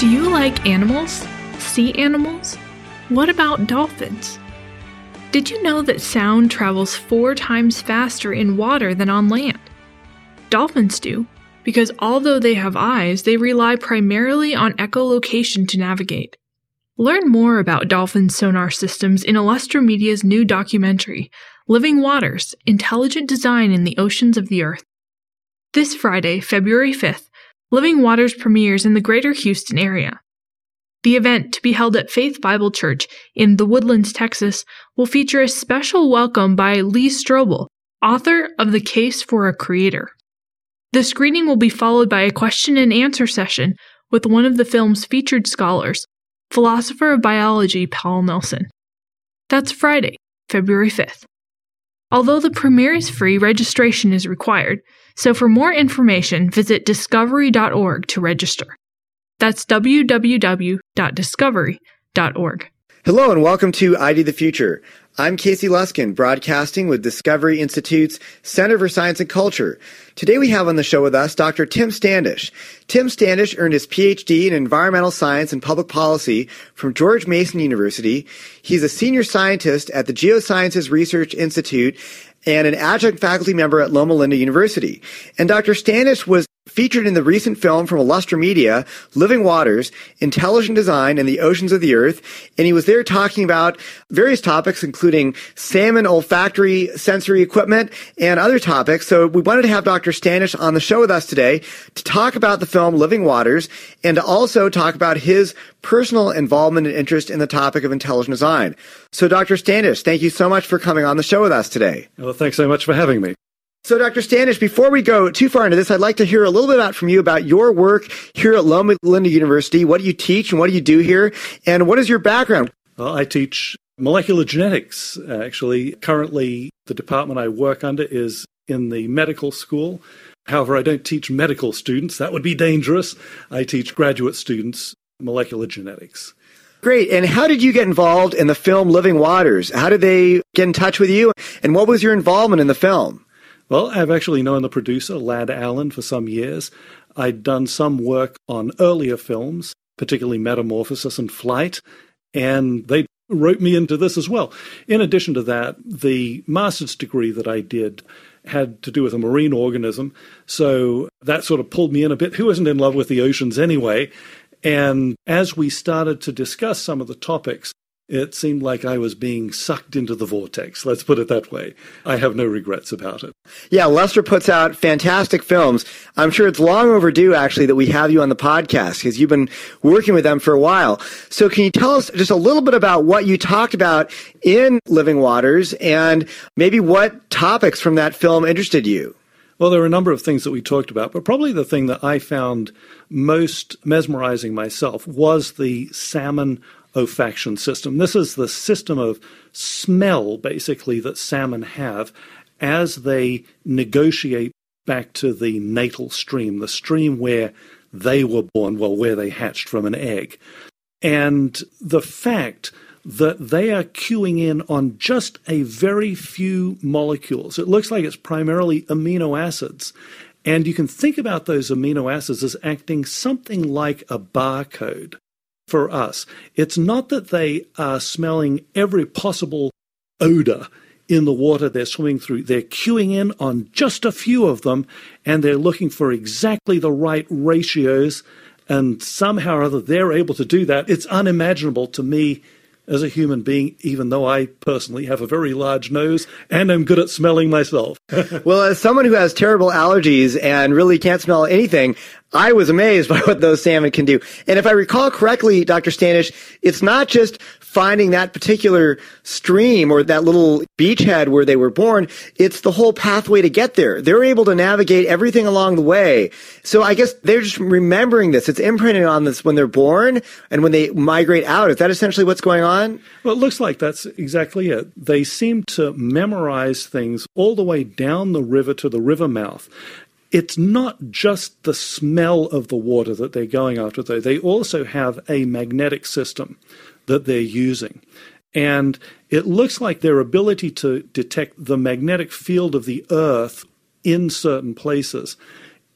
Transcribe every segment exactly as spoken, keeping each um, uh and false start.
Do you like animals? Sea animals? What about dolphins? Did you know that sound travels four times faster in water than on land? Dolphins do, because although they have eyes, they rely primarily on echolocation to navigate. Learn more about dolphin sonar systems in Illustra Media's new documentary, Living Waters: Intelligent Design in the Oceans of the Earth. This Friday, February fifth, Living Waters premieres in the greater Houston area. The event, to be held at Faith Bible Church in The Woodlands, Texas, will feature a special welcome by Lee Strobel, author of The Case for a Creator. The screening will be followed by a question and answer session with one of the film's featured scholars, philosopher of biology Paul Nelson. That's Friday, February fifth. Although the premiere is free, registration is required, so for more information, visit discovery dot org to register. That's w w w dot discovery dot org. Hello and welcome to I D the Future. I'm Casey Luskin, broadcasting with Discovery Institute's Center for Science and Culture. Today we have on the show with us Doctor Tim Standish. Tim Standish earned his P H D in Environmental Science and Public Policy from George Mason University. He's a senior scientist at the Geosciences Research Institute and an adjunct faculty member at Loma Linda University. And Doctor Standish was featured in the recent film from Illustra Media, Living Waters: Intelligent Design in the Oceans of the Earth, and he was there talking about various topics, including salmon olfactory sensory equipment and other topics. So we wanted to have Doctor Standish on the show with us today to talk about the film Living Waters and to also talk about his personal involvement and interest in the topic of intelligent design. So Doctor Standish, thank you so much for coming on the show with us today. Well, thanks so much for having me. So, Doctor Standish, before we go too far into this, I'd like to hear a little bit about from you about your work here at Loma Linda University. What do you teach and what do you do here? And what is your background? Well, I teach molecular genetics, actually. Currently, the department I work under is in the medical school. However, I don't teach medical students. That would be dangerous. I teach graduate students molecular genetics. Great. And how did you get involved in the film Living Waters? How did they get in touch with you? And what was your involvement in the film? Well, I've actually known the producer, Ladd Allen, for some years. I'd done some work on earlier films, particularly Metamorphosis and Flight, and they wrote me into this as well. In addition to that, the master's degree that I did had to do with a marine organism, so that sort of pulled me in a bit. Who isn't in love with the oceans anyway? And as we started to discuss some of the topics, it seemed like I was being sucked into the vortex. Let's put it that way. I have no regrets about it. Yeah, Lester puts out fantastic films. I'm sure it's long overdue, actually, that we have you on the podcast because you've been working with them for a while. So can you tell us just a little bit about what you talked about in Living Waters and maybe what topics from that film interested you? Well, there are a number of things that we talked about, but probably the thing that I found most mesmerizing myself was the salmon olfaction system. This is the system of smell, basically, that salmon have as they negotiate back to the natal stream, the stream where they were born, well, where they hatched from an egg. And the fact that they are cueing in on just a very few molecules. It looks like it's primarily amino acids. And you can think about those amino acids as acting something like a barcode. For us, it's not that they are smelling every possible odor in the water they're swimming through. They're cueing in on just a few of them, and they're looking for exactly the right ratios, and somehow or other they're able to do that. It's unimaginable to me as a human being, even though I personally have a very large nose and I'm good at smelling myself. Well, as someone who has terrible allergies and really can't smell anything, I was amazed by what those salmon can do. And if I recall correctly, Doctor Standish, it's not just finding that particular stream or that little beachhead where they were born. It's the whole pathway to get there. They're able to navigate everything along the way. So I guess they're just remembering this. It's imprinted on this when they're born and when they migrate out. Is that essentially what's going on? Well, it looks like that's exactly it. They seem to memorize things all the way down the river to the river mouth. It's not just the smell of the water that they're going after, though. They also have a magnetic system that they're using. And it looks like their ability to detect the magnetic field of the Earth in certain places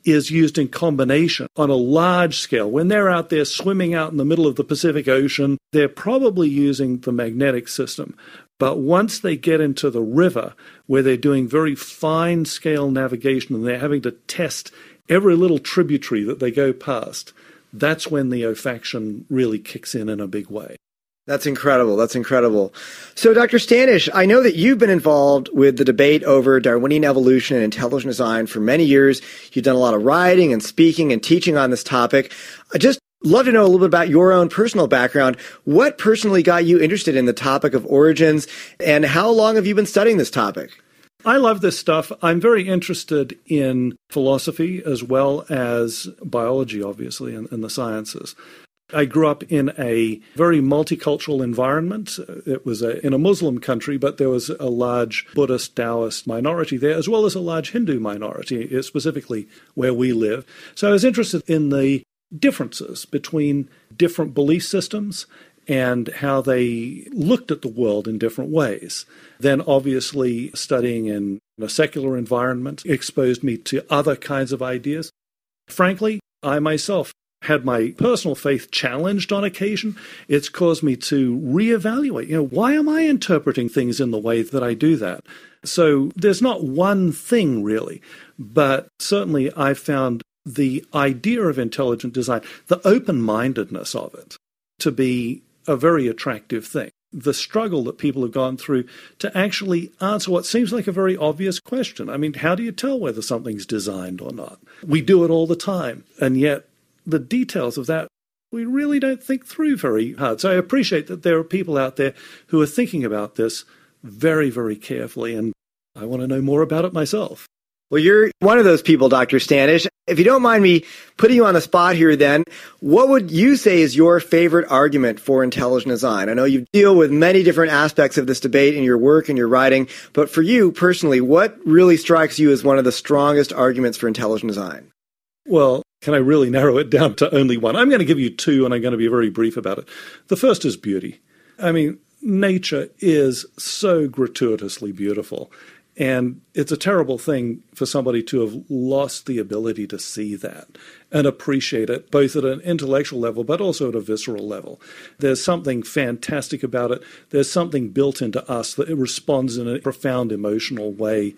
is used in combination on a large scale. When they're out there swimming out in the middle of the Pacific Ocean, they're probably using the magnetic system. But once they get into the river, where they're doing very fine-scale navigation and they're having to test every little tributary that they go past, that's when the olfaction really kicks in in a big way. That's incredible. That's incredible. So, Doctor Standish, I know that you've been involved with the debate over Darwinian evolution and intelligent design for many years. You've done a lot of writing and speaking and teaching on this topic. I just love to know a little bit about your own personal background. What personally got you interested in the topic of origins, and how long have you been studying this topic? I love this stuff. I'm very interested in philosophy as well as biology, obviously, and, and the sciences. I grew up in a very multicultural environment. It was a, in a Muslim country, but there was a large Buddhist, Taoist minority there, as well as a large Hindu minority, specifically where we live. So I was interested in the differences between different belief systems and how they looked at the world in different ways. Then obviously studying in a secular environment exposed me to other kinds of ideas. Frankly, I myself had my personal faith challenged on occasion. It's caused me to reevaluate, you know, why am I interpreting things in the way that I do that? So there's not one thing really, but certainly I found the idea of intelligent design, the open-mindedness of it, to be a very attractive thing. The struggle that people have gone through to actually answer what seems like a very obvious question. I mean, how do you tell whether something's designed or not? We do it all the time, and yet the details of that we really don't think through very hard. So I appreciate that there are people out there who are thinking about this very, very carefully, and I want to know more about it myself. Well, you're one of those people, Doctor Standish. If you don't mind me putting you on the spot here then, what would you say is your favorite argument for intelligent design? I know you deal with many different aspects of this debate in your work and your writing, but for you personally, what really strikes you as one of the strongest arguments for intelligent design? Well, can I really narrow it down to only one? I'm going to give you two, and I'm going to be very brief about it. The first is beauty. I mean, nature is so gratuitously beautiful. And it's a terrible thing for somebody to have lost the ability to see that and appreciate it, both at an intellectual level, but also at a visceral level. There's something fantastic about it. There's something built into us that it responds in a profound emotional way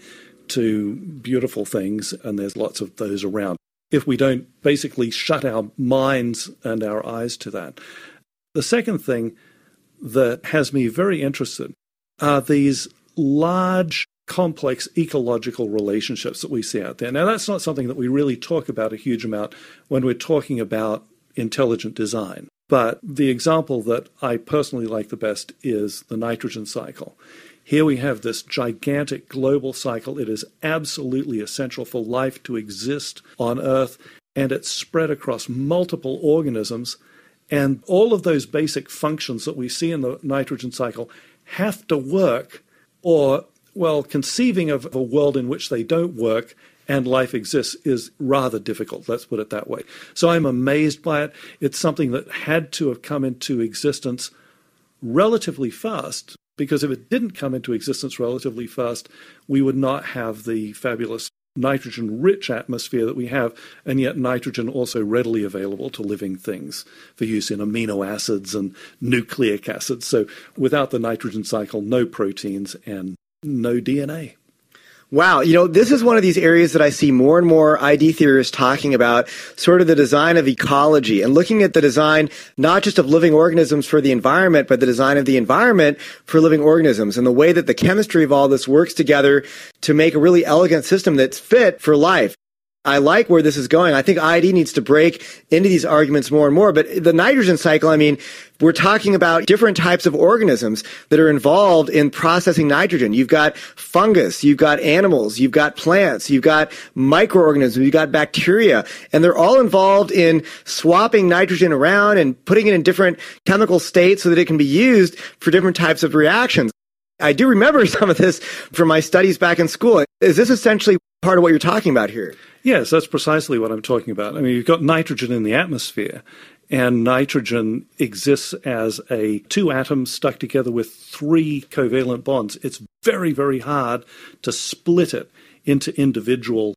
to beautiful things, and there's lots of those around. If we don't basically shut our minds and our eyes to that. The second thing that has me very interested are these large, complex ecological relationships that we see out there. Now, that's not something that we really talk about a huge amount when we're talking about intelligent design. But the example that I personally like the best is the nitrogen cycle. Here we have this gigantic global cycle. It is absolutely essential for life to exist on Earth, and it's spread across multiple organisms. And all of those basic functions that we see in the nitrogen cycle have to work, or, well, conceiving of a world in which they don't work and life exists is rather difficult, let's put it that way. So I'm amazed by it. It's something that had to have come into existence relatively fast, because if it didn't come into existence relatively fast, we would not have the fabulous nitrogen-rich atmosphere that we have, and yet nitrogen also readily available to living things for use in amino acids and nucleic acids. So without the nitrogen cycle, no proteins and no D N A. Wow. You know, this is one of these areas that I see more and more I D theorists talking about, sort of the design of ecology and looking at the design, not just of living organisms for the environment, but the design of the environment for living organisms and the way that the chemistry of all this works together to make a really elegant system that's fit for life. I like where this is going. I think I D needs to break into these arguments more and more. But the nitrogen cycle, I mean, we're talking about different types of organisms that are involved in processing nitrogen. You've got fungus, you've got animals, you've got plants, you've got microorganisms, you've got bacteria, and they're all involved in swapping nitrogen around and putting it in different chemical states so that it can be used for different types of reactions. I do remember some of this from my studies back in school. Is this essentially part of what you're talking about here? Yes, that's precisely what I'm talking about. I mean, you've got nitrogen in the atmosphere, and nitrogen exists as a two atoms stuck together with three covalent bonds. It's very, very hard to split it into individual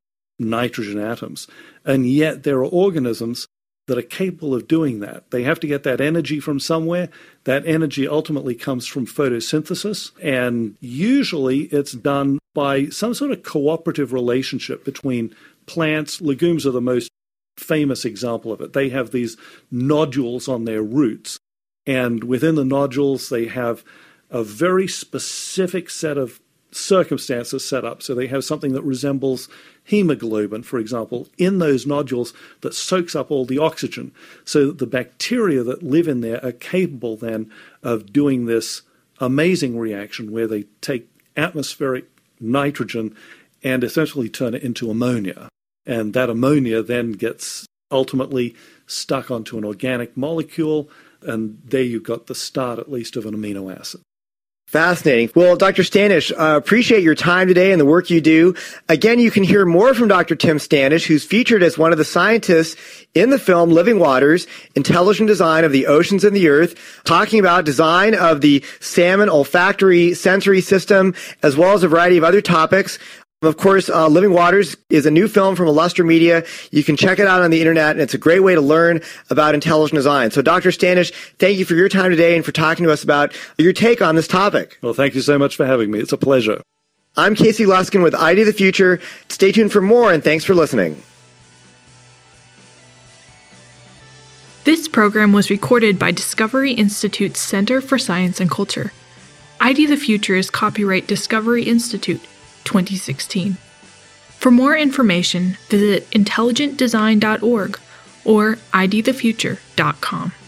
nitrogen atoms. And yet there are organisms that are capable of doing that. They have to get that energy from somewhere. That energy ultimately comes from photosynthesis, and usually it's done by some sort of cooperative relationship between plants. Legumes are the most famous example of it. They have these nodules on their roots, and within the nodules they have a very specific set of circumstances set up. So they have something that resembles hemoglobin, for example, in those nodules that soaks up all the oxygen, so that the bacteria that live in there are capable then of doing this amazing reaction where they take atmospheric nitrogen and essentially turn it into ammonia. And that ammonia then gets ultimately stuck onto an organic molecule, and there you've got the start, at least, of an amino acid. Fascinating. Well, Doctor Standish, uh, appreciate your time today and the work you do. Again, you can hear more from Doctor Tim Standish, who's featured as one of the scientists in the film Living Waters, Intelligent Design of the Oceans and the Earth, talking about design of the salmon olfactory sensory system, as well as a variety of other topics. Of course, uh, Living Waters is a new film from Illustra Media. You can check it out on the internet, and it's a great way to learn about intelligent design. So, Doctor Standish, thank you for your time today and for talking to us about your take on this topic. Well, thank you so much for having me. It's a pleasure. I'm Casey Luskin with I D the Future. Stay tuned for more, and thanks for listening. This program was recorded by Discovery Institute's Center for Science and Culture. I D the Future is copyright Discovery Institute, twenty sixteen. For more information, visit intelligent design dot org or I D the future dot com.